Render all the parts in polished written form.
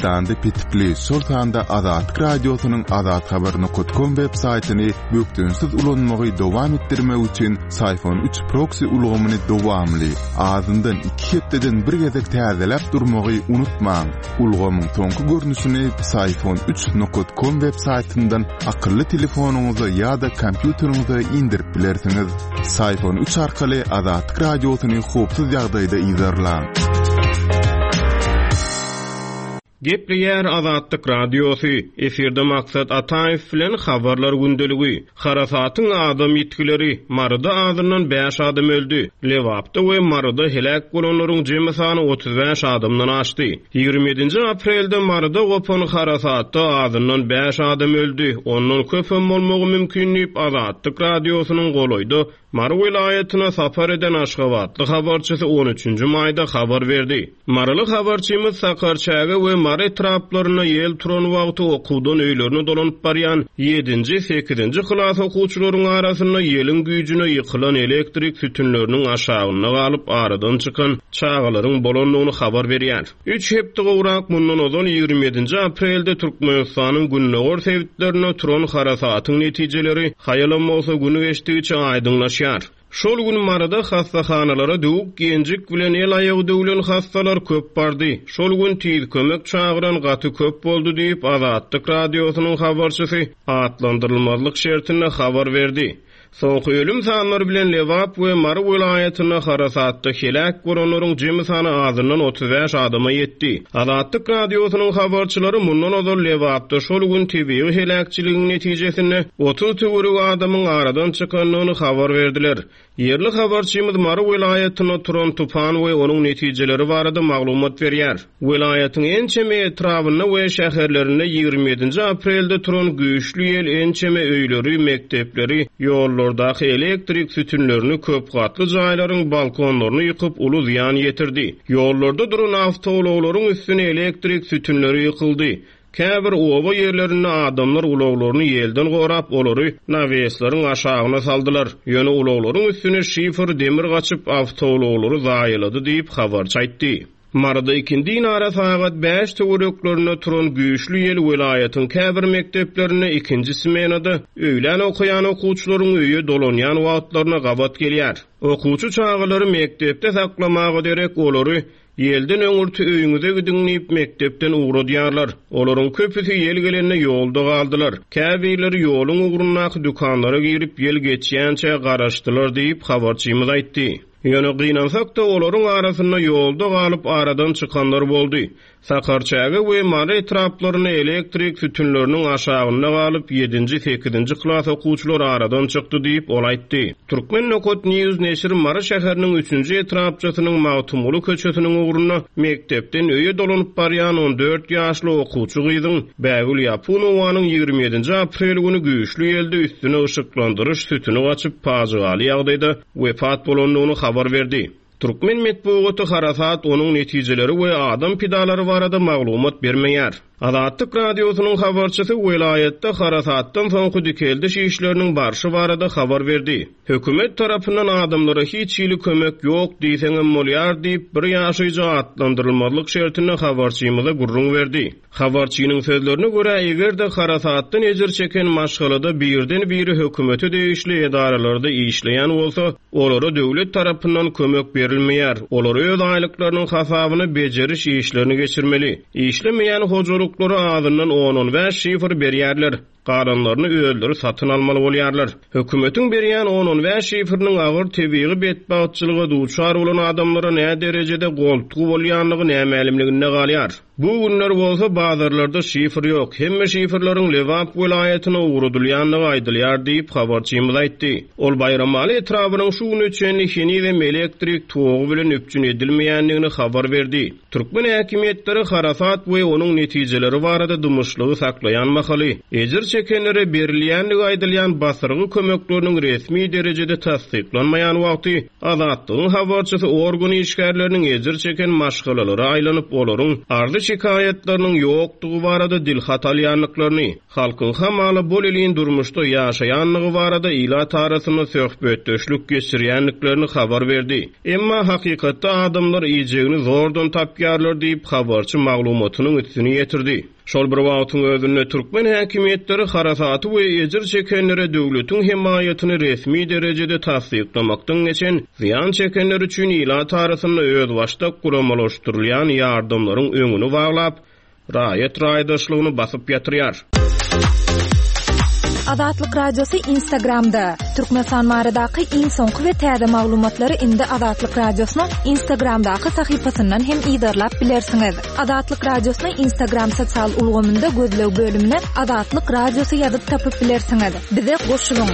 Pakistan'da pitipli Sultan'da Azat Radyosu'nun Azat Haber.com web saytini büktünsiz ulanmagy dowam etdirmek üçin Sayfon 3 proxy ulgamyny dowamly azyndan 2 hepdeden bir gezek täzelep durmagy unutmaň. Ulgamyň soňky görnüşini Sayfon3.com web saytyndan akylly telefonuňyza ýa-da kompýuteriňize indirip bilersiňiz. Sayfon 3 arkaly Azat Radyosu'ny hopsuz ýagdaýda izlerläň. Gepleýär Azatlyk Radiosu. Eferde maksat Ataýew bilen habarlar gündeligi. Harasatyň adam ýetkileri. Marada azyndan 5 adam öldü. Lewapda we Marada helak bolanlaryň jemy sany 35 adamdan aşdy. 27 aprelde Marada gopan harasatda azyndan 5 adam öldü. Ondan köpem bolmagy mümkinligi Azatlyk Radiosunyň goloýdy. Mara vilayatyna sapar eden Aşgabatly habarçysy 13 maýda habar berdi. Maraly habarçymyz Sakarçaga we Mara etraplaryna ýel turan wagty okuwdan öýlerini dolanyp barýan 7-8 klas okuwçylaryň arasynda ýeliň güýjüne ýykylan elektrik sütünleriniň aşagyna galyp aradan çykan çağalaryň bolanlygyny habar berýär. 3 hepde gowrak mundan ozon 27 aprelde Türkmenistanyň günnäger sebitlerine turan harasatyň netijeleri haýalanmasa günü geçdigiçe aýdyňlaşýar. Şol gün Marada hastaxanalara döwük genjik bilen el aýagy döwlen hastalar köp bardy. Şol gün tiz kömek çağıran gaty köp boldy diýip Azatlyk Radiosunyň habarçysy atlandyrylmazlyk şertine habar berdi. Soňky ölüm sanlary bilen Lewap we Mara vilayatyna harasatda helak bolanlaryň jemy sany azyndan 35 adama ýetdi. Azatlyk Radiosunyň habarçylary mundan ozal Lewapda şol gün tebii helakçylygyň netijesinde 30 töwerek adamyň aradan çykanlygyny habar berdiler. Yerli habarçymyz Mara vilayatyna turan tufan we onuň netijeleri barada maglumat berýär. Vilayatyň ençeme etrawyna we şäherlerinde 27 aprelde turan güýçlü ýel ençeme öýleri, mektepleri, ýollardaky elektrik sütünlerini köp gatly jaýlaryň balkonlaryny ýykyp uly ziýan ýetirdi. Ýollarda duran awtologlaryň üstüne elektrik sütünleri ýykyldy. Käbir owa ýerlerinde adamlar ulaglaryny ýelden gorap olary naweslaryň aşagyna saldylar. Ýöne ulaglaryň üstüne şifer demir gaçyp awtologlary zaýylady diýip habarçy aýtdy. Marada ikindi nara saat 5 töwereklerine turan güýçlü ýel vilayatyň käbir mekteplerine ikinji smenada öýlen okuyan okuwçylaryň öýe dolanýan wagtlaryna gabat gelýär. Okuwçy çağalary mektepde saklamagy derek olary ýelden öňürti öýüňize gidinip mektepden uğradýarlar. Olaryň köpüsi ýel gelenine ýolda galdylar. Käbirleri ýoluň ugrundaky dükanlara girip ýel geçýänçe garaşdylar diýip habarçymyz aýtdy. Ýöne gynansak da olaryň arasynda ýolda galyp aradan çykanlar boldy. Sakarçaga we Mara etraplaryna elektrik sütünleriniň aşagyna galyp 7-8 klas okuwçylar aradan çykdy diýip ol aýtdy. Türkmen Nokot News neşir Mara şäheriniň 3-nji etrapçysynyň Mawtumulu köçesiniň ugruna mektepden öýe dolanyp barýan 14 ýaşly okuwçy gyzyň Bägül Ýapynowanyň 27 aprel güni güýçlü ýelde üstüne ışıklandyrış sütüni gaçyp paýaly ýagdaýda wefat bolanlygyny habar berdi. Türkmen metbuaty harasat onuň netijeleri we adam pidalary barada maglumat bermeýär. Azatlyk Radiosunyň habarçysy vilayatda harasatdan soňky dikeldi işleriniň barşy barada habar berdi. Hökümet tarapyndan adamlara hiç ýyly kömek ýok diýseňem bolýar diýip bir ýaşyjy atlandyrylmazlyk şertine habarçymyza gurrun berdi. Habarçynyň sözlerine görä egerde harasatdan ejir çeken maşgalada birden biri hökümete değişli edaralarda işleýän bolsa, olara döwlet tarapyndan kömek berilmeýär. Olar öz aýlyklarynyň hasabyny bejeriş işlerini geçirmeli. İşlemeýän hojalyklary azyndan 10-15 şifr berýärler. Qaranlaryny öýelleri satyn almaly bolýarlar. Hökümetiň berýän 10-15 şifriniň agyr tebii betbaatçylyga duçar bolan adamlara näme derejede goltugy bolýanlygy nämelimliginde galýar. Bu günler bolsa bazarlarda şifr ýok. Hemme şifrlaryň Lewap vilayatyna ugrudylýanlygy aýdylýar diýip habarçymyz aýtdy. Ol bayramaly etrabynyň şu gün öçenligini we elektrik togy bilen öpçün edilmeýänligini habar berdi. Türkmen häkimetleri harasat we onuň netijeleri barada dymyşlygy saklaýan mahaly ejir çekenlere berilýänligi aýdylýan basyrgy kömekleriniň resmi derejede tasdiklanmaýan wagty Azatlygyň habarçysy organ işgärleriniň ejir çeken maşgalalary aýlanyp olaryň ardy şikayetleriniň ýokdugy barada dilhat alýanlyklaryny, halkyň hamaly bolelin durmuşda ýaşaýanlygy barada ila tarasyna söhbetdeşlik geçirýänliklerini habar berdi. Emma hakykatda adamlar ýejegini zordan tapýarlar diýip habarçy maglumatynyň üstüne ýetirdi. Şol bir wagtyň özünde türkmen häkimetleri harasaty we ejir çekenlere döwletiň himayatyny resmi derejede tasdiklamakdan geçen ziyan çekenler üçin ila tarasyna öz başda guramalaşdyrylýan ýardamlaryň öňüni baglap, raýat raýdaşlygyny basyp ýatyrýar. Azatlyk radiosu Instagramda. Türkmenistan baradaky iň soňky we täze maglumatlary indi Azatlyk radiosynyň Instagramdaky sahypasyndan hem ýydarlap bilersiňiz. Azatlyk radiosynyň Instagram sosial ulgamynda gözlew bölümine Azatlyk radiosu ýazyp tapyp bilersiňiz. Bize goşulyň.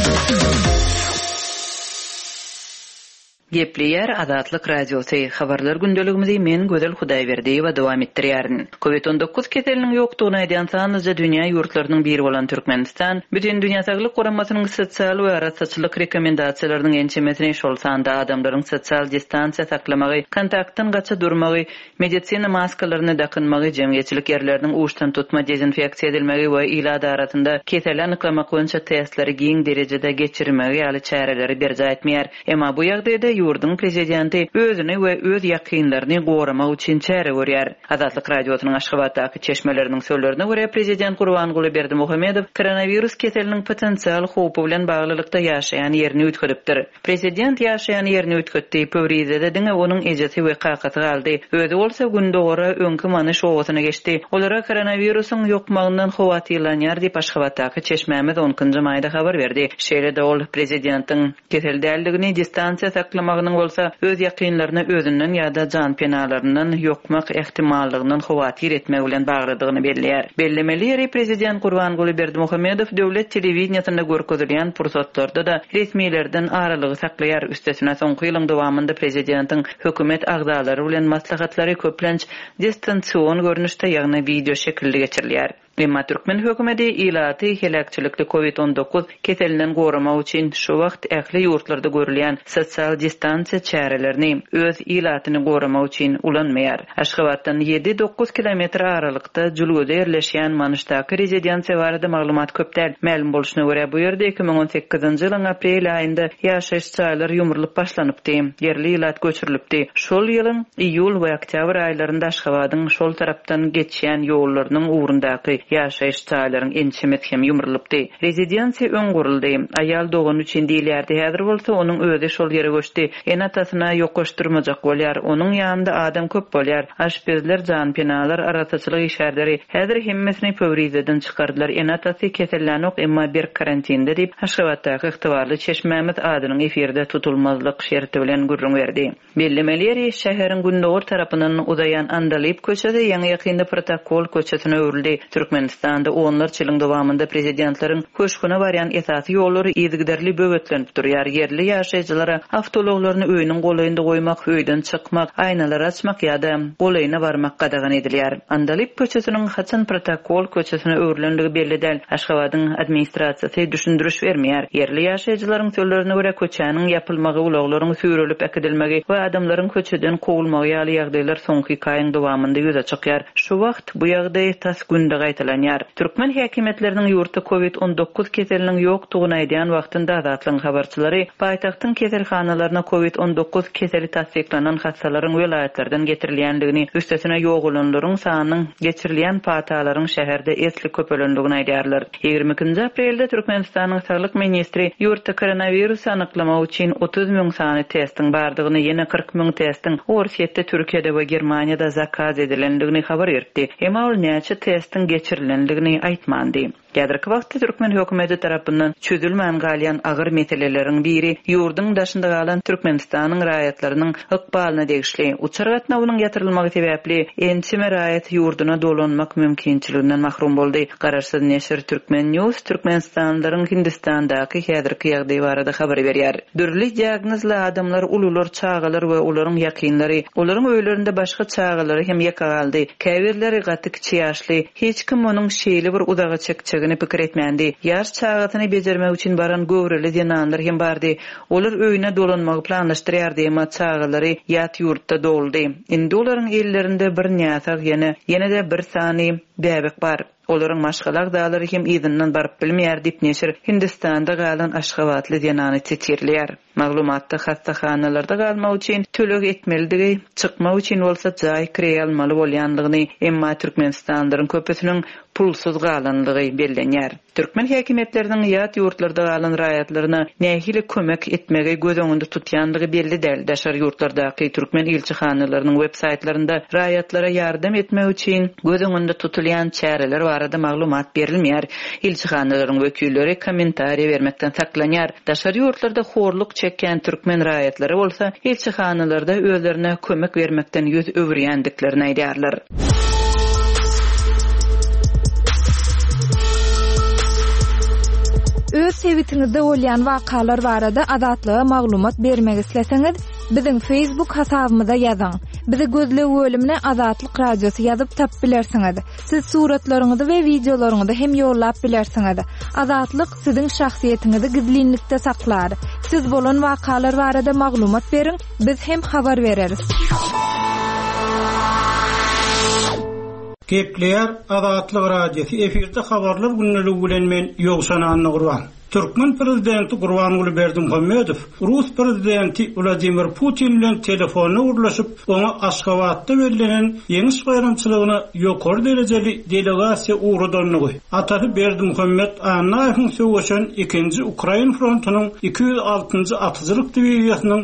Gepleýär Azatlyk radiosu habarlar gündeligimizi men Gözel Hudaýberdiýewa dowam etdirýärin. Covid-19 keseliniň ýokdugyny aýdan sanlyca dünýä ýurtlarynyň biri bolan Türkmenistan, bütün dünýä saglyk goramasynyň sosial we araççylyk rekomendasiýalarynyň ençemesini şol sanda adamlaryň sosial distansiýa saklamagy, kontaktdan gaça durmagy, medisina maskalaryny dakynmagy, jemgyýetçilik ýerleriniň uçtan tutma dezinfeksiýa edilmegi we ila daratynda kesel anyklamak boýunça testleri giň derejede geçirmegi ýaly çäreleri berja etmeýär. Emma bu ýagdaýda ýurdun prezidenti özüni we öz ýakynlaryny goramak üçin çäre görýär. Azatlyk radiosynyň Aşgabatdaky çeşmeleriniň sözlerine görä prezident Gurbanguly Berdimuhammedow koronavirus keseliniň potensial howpy bilen baglylykda ýaşaýan ýerini ütküdipdir. Prezident ýaşaýan ýerini ütkütdi, Pöwrizede diňe onuň ejesi we kakaty galdy. Özi bolsa gündogora öňkü manyş owasyna geçdi. Olara koronavirusyň ýokmagyndan howatyrlanýar diýip Aşgabatdaky çeşmemiz 10-njy maýda habar berdi. Şeýle-de ol prezidentiň keseldäligini distansiýa saklamagynyň bolsa öz ýakynlaryna özünden ýa-da jan penalarynyň ýokmak ähtimallygynyň howatyr etmek bilen baglandygyny belliýär. Bellemeleri prezident Gurbanguly Berdimuhammedow döwlet telewizionyasynda görkezilýän pursatlarda da resmilerden aralygy saklaýar. Üstesine soňky ýylyň dowamında prezidentiň hökümet agzalary bilen maslahatlary köplenç distansiýon görnüşde, ýagny video şekilde geçirilýär. Emma Türkmen hökümeti ilaty helakçylykly Covid-19 keselinden goramak üçin şu wagt ähli ýurtlarda görülýän sosial distansiýa çärelerini öz ilatyny goramak üçin ulanmaýar. Aşgabatdan 7-9 kilometr aralykda Jülgöde ýerleşýän Manyşdaky rezidensiýa barada maglumat köpdäl. Ma'lum bolşuna görä bu ýerde 2018-nji ýylyň aprel aýynda ýaşaýyş çaýlary ýumrulyp başlanypdy, yerli ilat göçürilipdi. Şol ýylyň iýul we oktýabr aýlarynda Aşgabatyň şol tarapdan geçýän ýollarynyň ugrundaky ýaşaýyş çaýlaryň ençemesi hem ýumrulypdy. Rezidensiýa öň guruldy. Aýal dogan üçin diýilýärdi. Häzir bolsa onuň özi şol ýere göçdi. Enatasyna ýoklaşdyrmajak bolýar. Onuň ýanynda adam köp bolýar. Aşpezler, jan penalar, araççylyk işgärleri häzir hemmesini Pöwrizeden çykardylar. Enatasy kesellänok, emma bir karantinde diýip Aşgabatdaky ygtybarly çeşmemiz adynyň efirde tutulmazlyk şerti bilen gurrun berdi. Bellemeleri şäheriň gündogor tarapyndan uzayan Andalyp köçesi ýa-ni ýakynda protokol köçesine öwrüldi. Türkmenistanda onlarca ýylyň dowamında prezidentleriň köşküne barýan esasy ýollary ýygyderli böwetlenip durýar. Yerli ýaşaýjylara awtologlaryny öýüniň golaýynda goýmak, öýden çykmak, aýnalar açmak ýa-da golaýyna barmak gadagan edilýär. Andalyp köçesiniň haçan protokol köçesine öwrülenligi belli däl. Aşgabatyň administrasiýasy düşündürüş bermeýär. Yerli ýaşaýjylaryň sözlerine görä köçäniň ýapylmagy, ulaglaryň sürülip äkidilmegi we adamlaryň köçeden kowulmagy ýaly ýagdaýlar soňky ýylyň dowamında ýüze çykýar. Şu wagt bu ýagdaý tas günde gaýtalanýar. Türkmen häkimetleriniň ýurtda Covid-19 keseliniň ýokdugyny aýdýan wagtynda Azatlyň habarçylary paýtagtyň keselhanalaryna Covid-19 keseli tasdiklanan hastalaryň welaýatlardan getirilýändigini, üstesine ýogulanlaryň sanynyň geçirilýän patalaryň şäherde esli köpelendigini aýdýarlar. 22-nji aprelde Türkmenistanyň saglyk ministri ýurtda koronavirus anyklamak üçin 30.000 sany testiň bardygyny, ýene 40.000 testiň Orsiýetde, Türkiýede we Germaniýada zakaz edilendigini habar berdi. Emma ol näçe testin geçirilendigini aýtmandy. Ýadyrky wagtda Türkmen hökümeti tarapyndan çözülmän galýan agyr meseleleriň biri ýurdun daşynda galan Türkmenistanyň raýatlarynyň ykbalyna degişli. Uçar gatnawynyň ýatyrylmagy sebäpli ençime raýat ýurduna dolanmak mümkinçiliginden mahrum boldy. Garaşsyz neşir Türkmen News Türkmenistanlylaryň Hindistandaky häzirki ýagdaý barada habar berýär. Dürli diagnozly adamlar, ulular, çağalar we olaryň ýakynlary, olaryň öýlerinde başga çağalary hem ýakagaldy. Käbirleri gaty kiçi ýaşly, hiç kim onuň şeýle bir udaga çekçek kerakligini pikir etmendi. Yaş çağatyny bejermek üçin baran göwreli dinanlar hem bardy. Olar öýüne dolanmagy planlaşdyrýardy, emma çağalary ýat ýurtda doldy. Indi olaryň ellerinde bir ňatak ýene-de bir sany bäbek bar. Olaryň maşgalar dağlary hem izinden barıp bilmeýär diýip neşir Hindistanda galan Aşgabatly dinany çetirler. Maglumatda hastaxanalarda galmak üçin tölek etmeligi, çykmak üçin bolsa jaý kirä almaly bolýandygyny, emma Türkmenistanlaryň köpüsiniň pulsuz galanlygy bellenýär. Türkmen häkimetleriniň ýat ýurtlarda galan raýatlaryna nähili kömek etmege göz öňünde tutýandygy belli däl. Daşary ýurtlardaky Türkmen elçixanalarynyň web saytlarynda raýatlara ýardam etmek üçin göz öňünde tutulýan çäreler barada maglumat berilmeýär. Elçixanalaryň wekilleri kommentariýa bermekden saklanýar. Daşary ýurtlarda horluk çeken Türkmen raýatlary bolsa, elçixanalarda özlerine kömek bermekden ýüz öwürýändiklerini aýdýarlar. Öz sewitinizde bolýan wakalar barada adatlyga maglumat bermek isleseňiz, biziň Facebook hasabymyza ýazyň. Bizi gözle bölümine Azatlyk Radiosu ýazyp tap bilersiňiz. Siz suratlaryňyzy we videolaryňyzy hem ýollap bilersiňiz. Azatlyk siziň şahsiýetiniňizi gizlinlikde saklar. Siz bolan wakalar barada maglumat beriň, biz hem habar bereriz. Gepleýär Azatlyk Radiosu efirde habarlar günneligi bilen men ýogşanany gurban. Türkmen prezidenti Gurbanuly Berdimuhammedow Rus prezidenti Vladimir Putin bilen telefonna urlaşyp ona Aşgabatda berilenen ýeňiş gaýramçylygyna ýokary derejeli delegasiýa uğradanlygy. Ataly Berdimuhammed Anaýewiň söwüşen 2-nji Ukraina frontunyň 206-njy atyjylyk diwiziýasynyň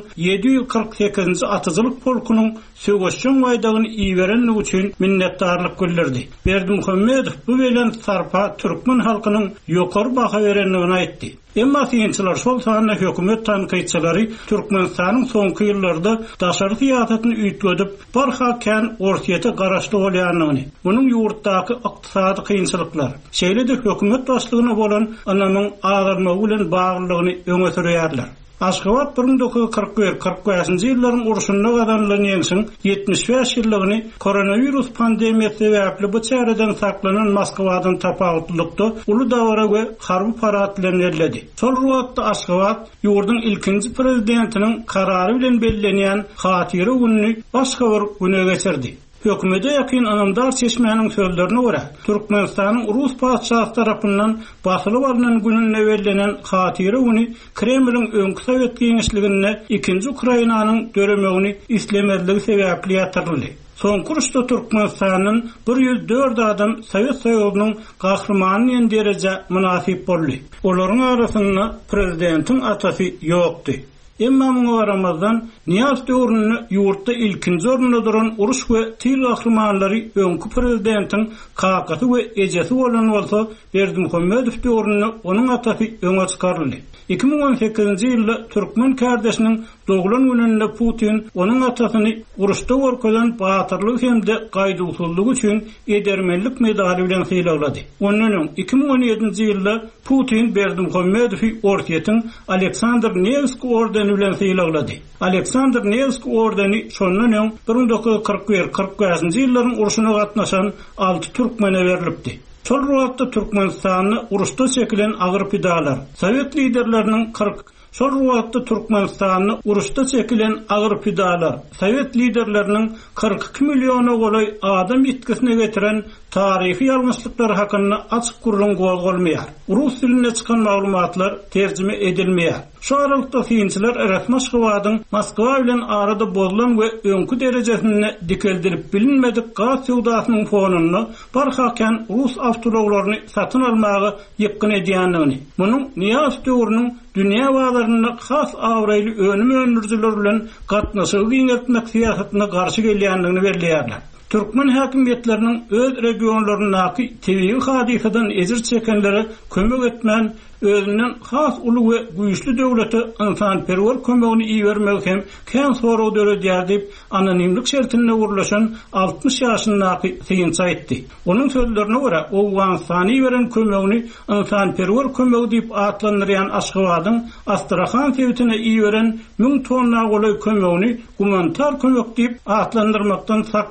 748-nji atyjylyk polkunyň söwüşçün gaýdagyny iýerenligi üçin minnetdarlyk bildirdi. Berdimuhammedow bu bilen sarpa Türkmen halkynyň ýokary baha berenligini aýtdy. Emma synçylar şol sanyna hökümet tanqidçilari Türkmenistanyň soňky ýyllarda daşary syýasatyny üýtgedip, barhaken ortaýata garaşly bolýanlygyny, munyň ýurtdaky ykdysady kynçylyklar, şeýle-de hökümet başlygyna bolan ananyň agyrmagy bilen baglylygyny öňe sürýärler. Aşgabat 1941-45-nji ýyllaryň uruşunda gadanlanan ýeňsiň 75 ýyllygyny koronavirus pandemiýasy sebäpli bu çäreden saklanan Moskwadan tapawutlykda uly dawra we harby parat bilen elledi. Şol wagtda Aşgabat ýurdun ilkinji prezidentiniň karary bilen bellenýän hatyry gününi başga bir güne geçirdi. Hökümete yakın anamdar seçmenin sözlerine göre Türkmenistan'ın Rus padşahı tarafından basılıp alınan gününe verilen hatiri günü Kreml'in önkü Sovet Genişliğine 2. Ukrayna'nın döremeğini istemezliği sebepli yatırıldı. Son kuruşta Türkmenistan'ın 104 adam Sovet Soyuzu'nun kahramanı en derece münasip oldu. Onların arasında prezidentin atası yoktu. Emma muňa garamazdan Niyaz döwründe ýurtda ilkinji orunda duran uruş we tил gahrymanlary öňkü prezidentin kakasy we ejesi bolan bolsa, Berdimuhammedow döwründe onuň atasy öňe çykaryldy. 2018-nji ýylda Türkmen kardeşiniň doglan gününde Putin onuň atasyny uruşda gorkadan batyrlyk hemde gaýdysızlyk üçin edermenlik medali bilen hylaglady. Onuň 2017-nji ýylda Putin Berdimuhammedowy ortaýatyň Aleksandr Nevskiy ordeni bilen hylaglady. Aleksandr Nevskiy ordeni şondan 1941-45-nji ýyllaryň uruşuna gatnaşan 6 türkmene berilipdi. Şol wagtda Türkmenistanyň uruşda çekilen agyr pidalar, Sovet liderleriniň Şol wagtda Türkmenistanyň uruşda çekilen agyr pidalar, Sovet liderleriniň 42 milyona golay adam etkisine getiren tarihi ýalňyşlyklar hakynda açyk gurulan golgolmaýar. Rus diline çykan maglumatlar terjime edilmeýär. Şu aralykda synçylar Erasmus-Gawadyň Moskwa bilen arada bozulan we öňkü derejesine dikeldirip bilinmedik gaz sowdasynyň fonunny barhaken Rus awtologlaryny satyn almagy ýykyn edýändigini, munyň Niyaz döwrüniň dünýä wagtlaryna has awraýly önüm öndürjiler bilen gatnaşygy giňeltmek syýasatyna garşy gelýändigini belirtýärler. Türkmen häkimetleriniň öz regionlarynaky tebii hadisadan ezir çekenlere kömek etmän özünden has uly we güýçli döwlete insanperwer kömegini iýermek hem kän soraw döredýär diýip anonimlik şertine urlaşan 60 ýaşyndaky synça aýtdy. Onuň sözlerine görä, o wansany beren kömegini insanperwer kömegi diýip atlandyrýan Aşgabatyň Astrahan sewtine iýeren 1000 tonna golay kömegini humanitar kömek diýip atlandyrmakdan saklanmagy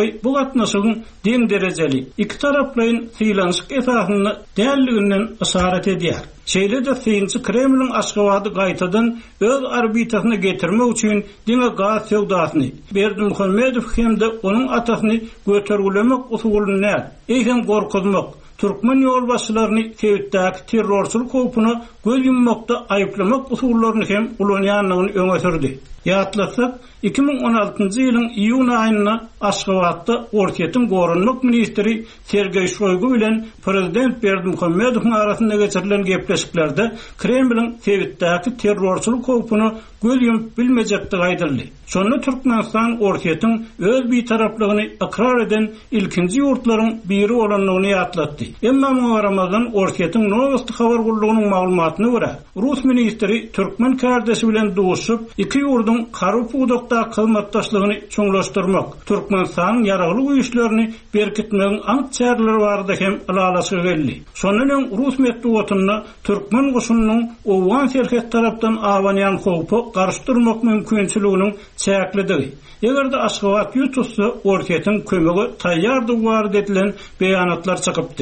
bu gatnaşygyň deň derejeli iki taraplaryň sylanşyk esasyny dälliginden isaret edýär. Şeýle de Synçy Kremliň Aşgabatdy gaýtadan öz arbitasyna getirmek üçin diňe gaz sewdasyny Berdimuhammedow hem de onuň atasyny götergilemek usulyny eýhem gorkuzmak, Türkmen ýolbaşçylaryny Tewitdäki terrorçylyk howpuny göz yummakda aýyplamak usullaryny hem ulanýanlygyny öňe sürdi. Ýatlasak 2016-njy ýylyň iýun aýyna Aşgabatda Orkiýetiň gorunmak ministri Sergey Shoygu bilen prezident Berdimuhammedowyň arasynda geçirilen gepleşiklerde Kremliň Tewitdäki terrorçylyk howpuny göz yumup bilmejekdigi aýdyldy. Şonu Türkmenistan Orkiýetiň öz bitaraplygyny ikrar eden ilkinji ýurtlaryň biri bolanlygyny ýatlatdy. Emma Ramazan Orkiýetiň Novosti habar gurulugynyň maglumatyna görä, Rus ministri Türkmen kardeşi bilen duşup iki ýurduň Karup-Udakda hyzmatdaşlygyny çoňlaşdyrmak, Türkmenistan ýaragly güýçlerini berkitmegiň anç çäreleri barada hem alalasy geldi. Şonuň Rus medeniýetyny Türkmen goşunynyň Owan serhet tarapdan awanýan howpy garşdyrmak mümkinçiliginiň çäklidigi. Egerde Aşgabat ýurtçysy Orkiýetiň kömegi taýýardyg bar edilen beýanatlar çykypdy.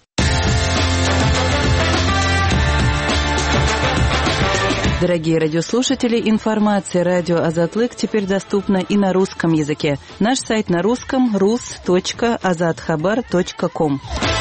Дорогие радиослушатели, информация «Радио Азатлык» теперь доступна и на русском языке. Наш сайт на русском – rus.azadkhabar.com.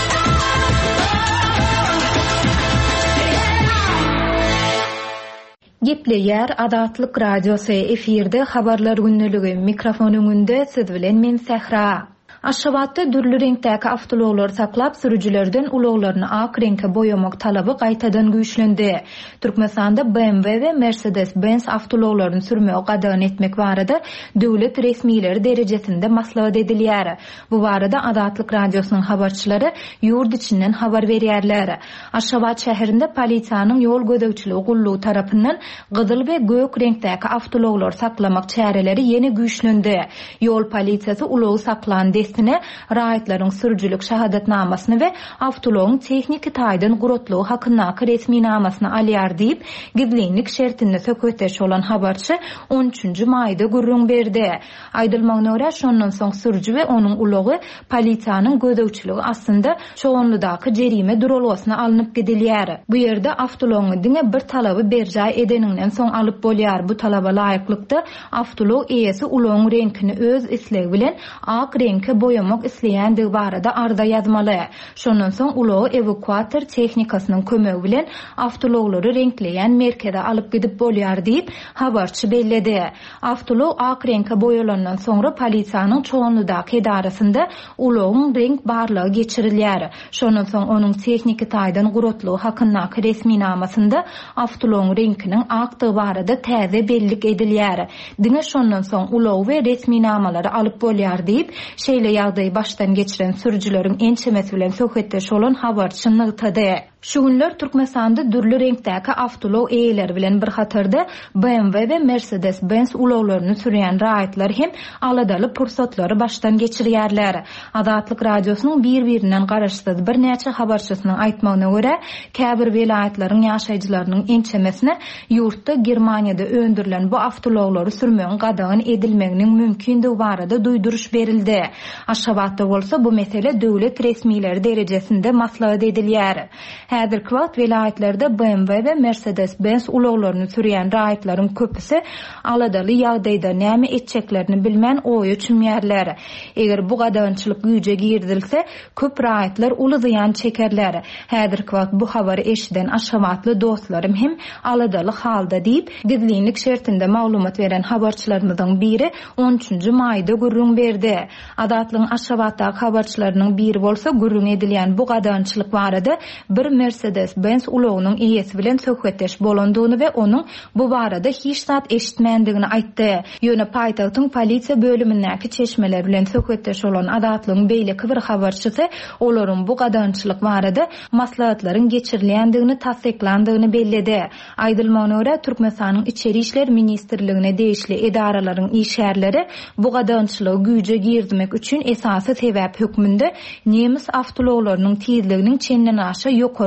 Gepleýär Azatlyk radiosy efirde habarlar günneligi mikrofon öňünde siz bilen men Sehra. Aşgabatda dürli reňktäki awtologlar saklap sürüjilerden ulaglaryny ak reňke boýamak talaby gaýtadan güýçlendi. Türkmenistanda BMW we Mercedes-Benz awtologlaryny sürmegi gadagyn etmek barada döwlet resmiýetleri derejesinde maslahat edilýär. Bu barada Azatlyk radiosynyň habarçylary ýurt içinden habar berýärler. Aşgabat şäherinde polisiýanyň ýol gödäwçiligi gullugy tarapyndan gyzyl we gök reňktäki awtologlar saklamak çäreleri ýene güýçlendi. Ýol polisiýasy ulagy saklan raýatlaryň sürüjilik şahadatnamasyny we awtologyň tehnik taýdan gurutlugy hakyndaky resmi namasyny alýar diýip gizlenlik şertinde sököteş bolan habarçy 13-nji maýda gurrun berdi. Aýdylmagyna görä şondan soň sürüji we onuň ulagy polisiýanyň gödäwçiligi aslynda çoğunludaky jerime durulgasyna alınıp gidilýär. Bu ýerde awtologyň diňe bir talaby berjay edeninden soň alyp bolýar. Bu talaba laýyklykda awtolog eýesi ulagyň reňkini öz islegi bilen ak reňke boyamak isleýändigi barada arda ýazmaly. Şondan soň ulagy evakuator tehnikasynyň kömegi bilen awtologlary reňkleýän merkeze alyp gidip bolýar diýip habarçy belledi. Awtolog ak reňke boyalandan soňra polisiýanyň çoğunludaky edarasynda ulagyň renk barlygy geçirilýär. Şondan soň onuň tehnik taýdan gurutlugy hakyndaky resmi namasynda awtologyň reňkiniň akdygy barada täze bellik edilýär. Diňe şondan soň ulagy we resmi namalary alyp bolýar diýip şeýle ýagdaýy başdan geçiren sürüjileriň ençemesi bilen söhbetdeş bolan habarçy nygtady. Şu günler Türkmenistanda dürli reňktäki awtolog eýeleri bilen bir hatarda BMW we Mercedes-Benz ulaglaryny sürýän raýatlar hem aladaly pursatlary başdan geçirýärler. Azatlyk radiosynyň bir-birinden garaşsyz bir näçe habarçysynyň aýtmagyna görä, käbir vilayatlaryň ýaşaýjylarynyň ençemesine ýurtda Germaniýada öndürilen bu awtologlary sürmegiň gadagyn edilmeginiň mümkindigi barada duýduruş berildi. Aşgabatda bolsa bu mesele döwlet resmiýetleri derejesinde maslahat edilýär. Häzirki wagt vilayatlerde BMW we Mercedes-Benz ulaglaryny sürýän raýatlaryň köpüsi aladaly ýagdaýda näme etjeklerini bilmän oýa çümýärler. Eger bu gadagynçylyk güýje girdilse, köp raýatlar uly ziýan çekerler. Häzirki wagt bu habary eşiden Aşgabatly dostlarym hem aladaly halda diýip gizlenlik şertinde maglumat beren habarçylarymyzyň biri 13-nji maýda gurrun berdi. Azatlyň Aşgabatdaky habarçylarynyň biri bolsa gurrun edilýän bu gadagynçylyk barada bir Mercedes-Benz ulagynyň eýesi bilen söhbetdeş bolandygyny we onuň bu barada hiç zat eşitmändigini aýtdy. Ýöne paýtagtyň polisiýa bölümindäki çeşmeler bilen söhbetdeş bolan Azatlyň beýleki bir habarçysy olaryň bu gadagynçylyk barada maslahatlaryň geçirilýändigini tasdiklandygyny belledi. Aýdylmagyna görä Türkmenistanyň içeri işler ministrligine değişli edaralaryň işgärleri bu gadagynçylygy güýje girdirmek üçin esasy sebäp hökmünde nemis awtologlarynyň tizliginiň çenden aşa ýokary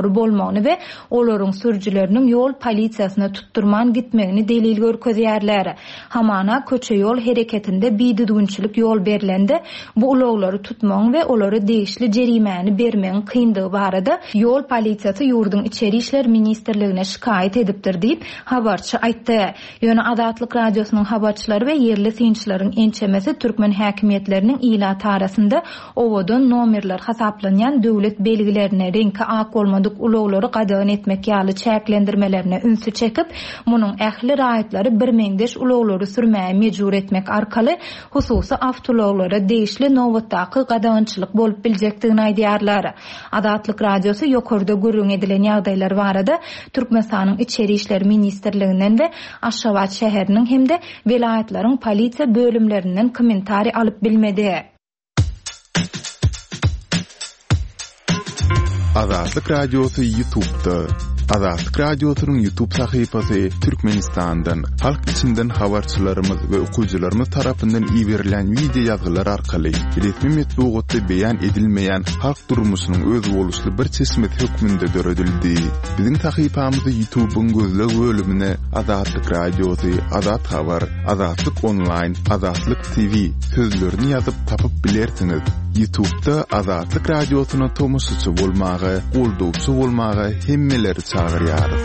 uloglary bolmagyny we olaryň sürüjileriniň ýol polisiýasyna tutturman gitmegini delil görkezýärler. Hamana köçe ýol hereketinde biýdüdüňçilik ýol berilende bu uloglary tutmaň we olary degişli jerimäni bermeň kyndygy barada ýol polisiýasy ýurdun içeri işler ministrligine şikayet edipdir diýip habarçy aýtdy. Ýöne Adatlyk radiosynyň habarçylary we yerli synçylaryň ençemesi türkmen häkimiýetleriniň ilaty arasynda owadan nomerler hasaplanýan döwlet belgilerine renki ak bolmadyk uloglary gadagan etmek ýaly çäklendirmelerine ünsü çekip munyň ähli raýatlary birmeňdeş uloglary sürmäge mejbur etmek arkaly hususy awtologlara degişli nowatdaky gadagançylyk bolup biljekdigini aýdýarlar. Adatlyk radiosy ýokarda görüň edilen ýagdaýlar barada Türkmenistanyň içeri işler ministrliginden we Aşgabat şäheriniň hemde vilayatlaryň polisiýa bölümlerinden kommentari alyp bilmedi. Adatlyk radiosu YouTube'da. Adatlyk radiosynyň YouTube sahypasy Türkmenistandan, halk içinden habarçylarymyz we okuwçylarymyz tarapyndan iýerilen video ýazgylar arkaly resmi metbuatda beýan edilmeýän halk durmuşynyň öz boluşly bir çeşmet hökmünde döredildi. Biziň sahypamyzy YouTube'un gözleg bölümine Adatlyk radiosy, Adat habar, Adatlyk online, Adatlyk TV sözlerini ýazyp tapyp bilersiňiz. YouTube'da Adatlyk radiosyna tomusçy bolmagy, goldowçy bolmagy hemmeleri çağırýarys.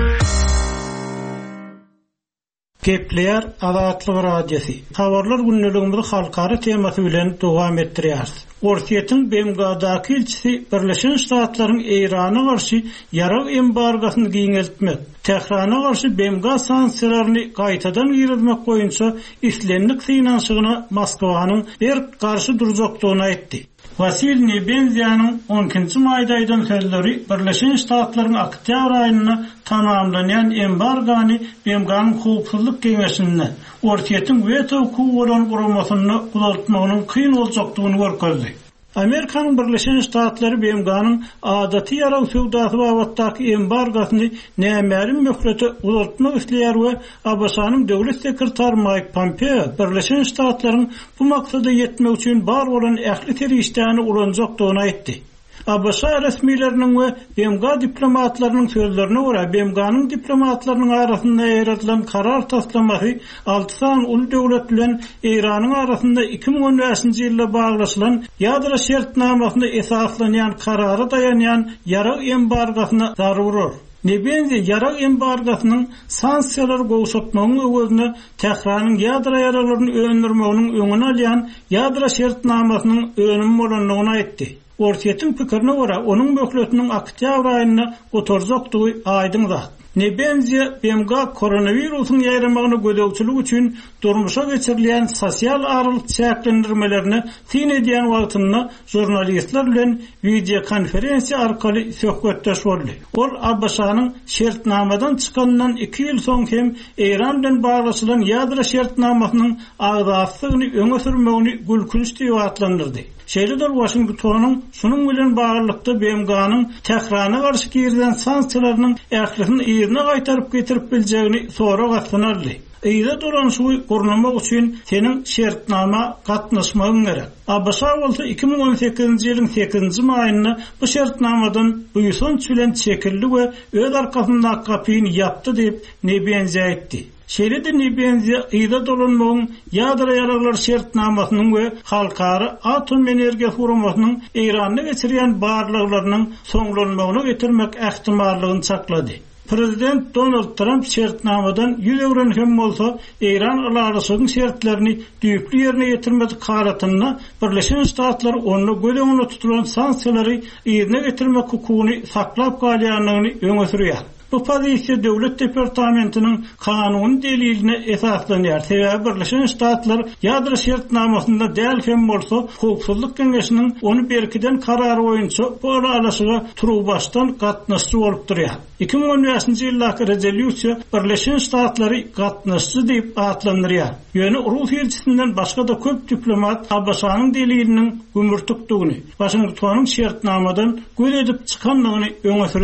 Gepleýär Adatlyk radiosi. Habarlar günneligimizi halkara temasy bilen dowam etdirýär. Ortiýetiň BMG'daky ilçisi Birleşen Ştatlaryň Eýrana garşy ýarag embargosyny giňeltmek, Tehrana garşy BMG sanksiýalaryny gaýtadan ýermek boýunça islenlik finansygyna Moskwanyň bir garşy durjakdygyny aýtdy. Vasil Nebenziyanyň 12-nji maýda aýdan sözleri Birleşen Ştatlaryň oktyabr aýyna tamamlanýan embargony BMG'nyň hukuklyk geňeşinde ortiýetiň veto kuwlaryny guramasyny uzatmagynyň kyn boljakdygyny görkezdi. Amerikanyň Birleşen Ştatlary BMG'nyň adaty ýarag söwdasy babatdaky embargosyny nämerin möhreti uzatmak isleýär we ABŞ-nyň döwlet sekretary Mike Pompeo Birleşen Ştatlaryň bu maksada ýetmek üçin bar bolan ähli terişdäni ulanjakdygyny aýtdy. ABŞ resmiýetleriniň we BMG diplomatlarynyň sözlerine görä BMG'nyň diplomatlarynyň arasynda ýaratylan karar taslamasy 6 san ul döwlet bilen Eýranyň arasynda 2015-nji ýylda baglaşylan ýadra şertnamasyna esaslanýan karara dayanýan ýarag embargosyna zarurur. Nebenzi ýarag embargosynyň sanksiýalar goýşatmagyň öwrüne Tehranyň ýadra ýaralaryny öňürmeginiň öňüne alýan ýadra şertnamasynyň önümi bolanlygyny aýtdy. Ortiýetiň pikirine görä onuň möhletiniň oktyabr aýyna oturjakdygy aýdyň zat. Nebenzi BMG koronawirusyň ýaýramagyny gödäwçilik üçin durmuşa geçirilen sosial arylyk çäklendirmelerini tin edýän wagtynda jurnalistler bilen video konferensiýa arkaly söhbetdeş boldy. Ol ABŞ-nyň şertnamadan çykandan 2 ýyl soň hem Eýran bilen baglaşylan ýadra şertnamasynyň agdasyny öňe sürmegini gülkünç diýip atlandyrdy. Şeýledir Washingtonyň şunun bilen baglykda BMG'nyň Tehrana garşy girilen sanksiýalarynyň ählisini ýerine gaýtaryp getirip biljegini sorak atlanardy. Eýde duran şuwy gurnamak üçin senin şertnama gatnaşmagyň gerek. ABŞ bolsa 2018-nji ýylyň 8-nji maýynda bu şertnamadan buýsun bilen çekildi we öz arkasynda kapyny ýapdy diýip Nebenzi aýtdy. Şeýlede Nebenzi ýa-da dolanmagyň ýadra ýaraglar şertnamasynyň we halkara atom energiýa forumlarynyň Eýranyň geçirýän barlyklarynyň soňlanmagyna getirmek ähtimallygyny çaklady. Prezident Donald Trump şertnamadan 100 euron hem bolsa Eýran alarysynyň şertlerini düýpli ýerine ýetirmedi karatyna Birleşen Ştatlar onu gödeňine tutulan sanksiýalary ýerine getirmek hukugyny saklap galýanlygyny öňe sürýär. Bu pozisiýa döwlet departamentiniň kanuny deliline esaslanýar. Sebäbi Birleşen Ştatlar ýadra şertnamasynda däl hem bolsa hukuklyk geňeşiniň onu berkiden karary boýunça bu araşyga turubaşdan gatnaşçy bolup durýar. 2015-nji ýyldaky rezolýusiýa Birleşen Ştatlary gatnaşçy diýip atlandyrýar. Ýöne Rus elçisinden başga da köp diplomat ABŞ-nyň deliliniň gümürtükdigini, Washingtonyň şertnamadan göz edip çykanlygyny öňe sürýär.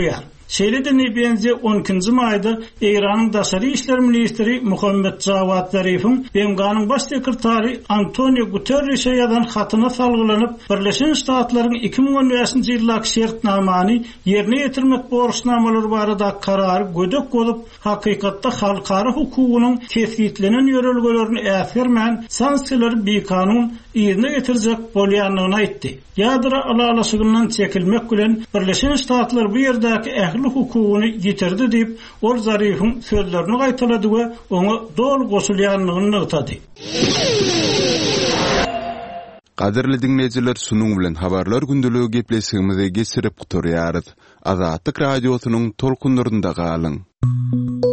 Şeýledeni benze 12-nji maýda Iranyň Daşary işler ministri Muhammed Jawad Zarif'in BMG'nyň baş sekretary Antonio Guterres'e ýazan hatyna salgylanyp Birleşen Ştatlaryň 2015-nji ýyldaky şertnamany ýerine ýetirmek borçnamalary barada karar gödek bolup hakykatda halkara hukugynyň kesgitlenen ýörelgelerini äsgermän sanksiýalar bir kanun ýerine getirjek bolýanlygyny aýtdy. Ýadyra alalaşygyndan çekilmek bilen Birleşen Ştatlar bu ýerdäki ähli hukugyny ýitirdi diýip ol Zarif'in sözlerini gaýtalady we oňa dol goşulýanlygyny ýetdi. Qadirli dinleyijiler, şunuň bilen habarlar gündüligi gepleşigimizi geçirip guturýarys. Azatlyk radiosynyň tolkunlarynda galyň.